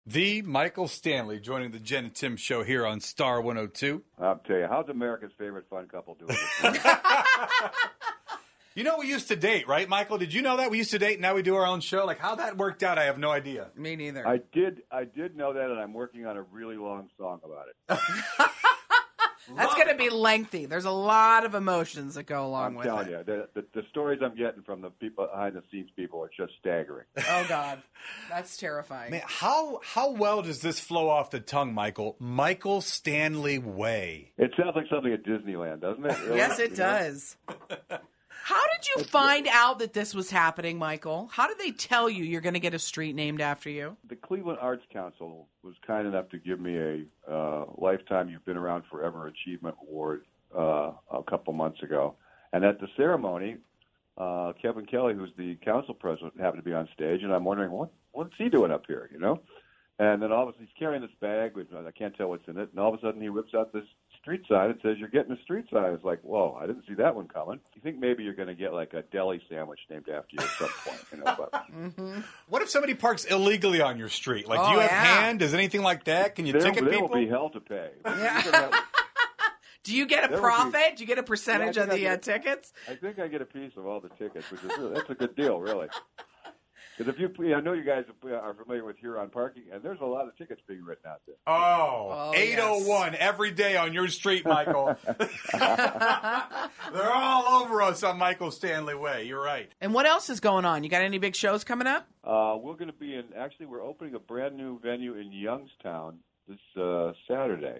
The Michael Stanley joining the Jen and Tim show here on Star 102. I'll tell you, how's America's favorite fun couple doing? You know, we used to date, right, Michael? Did you know that? We used to date, and now we do our own show. Like, how that worked out, I have no idea. Me neither. I did know that, and I'm working on a really long song about it. That's going to be lengthy. There's a lot of emotions that go along with it. I'm telling you, the stories I'm getting from the people behind the scenes people are just staggering. Oh, God. That's terrifying. Man, how well does this flow off the tongue, Michael? Michael Stanley Way. It sounds like something at Disneyland, doesn't it? Really? Yes, it does. How did you find out that this was happening, Michael? How did they tell you you're going to get a street named after you? The Cleveland Arts Council was kind enough to give me a Lifetime You've Been Around Forever Achievement Award a couple months ago. And at the ceremony, Kevin Kelly, who's the council president, happened to be on stage, and I'm wondering, what's he doing up here, you know? And then all of a sudden, he's carrying this bag, which I can't tell what's in it, and all of a sudden he whips out this street sign that says, "You're getting a street sign." It's like, whoa, I didn't see that one coming. You think maybe you're going to get like a deli sandwich named after you at some point, you know? But What if somebody parks illegally on your street? Like, do you have hand? Does anything like that? Can you ticket there people? will be hell to pay. Do you get a profit? Do you get a percentage of the tickets? I think I get a piece of all the tickets, which is that's a good deal, really. Because I know you guys are familiar with Huron Parking, and there's a lot of tickets being written out there. Oh, 801 every day on your street, Michael. They're all over us on Michael Stanley Way. You're right. And what else is going on? You got any big shows coming up? We're going to be we're opening a brand new venue in Youngstown this Saturday.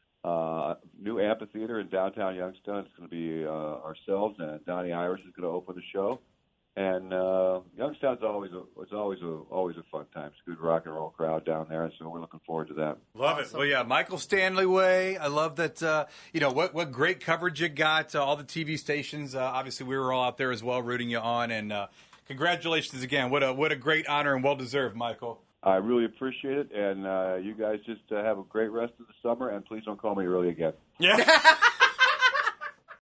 New amphitheater in downtown Youngstown. It's going to be ourselves, and Donnie Irish is going to open the show. And Youngstown's always a fun time. It's a good rock and roll crowd down there, so we're looking forward to that. Love it. Well, yeah, Michael Stanley Way. I love that. What great coverage you got. All the TV stations. Obviously, we were all out there as well, rooting you on. And congratulations again. What a great honor and well deserved, Michael. I really appreciate it, and you guys just have a great rest of the summer. And please don't call me early again. Yeah.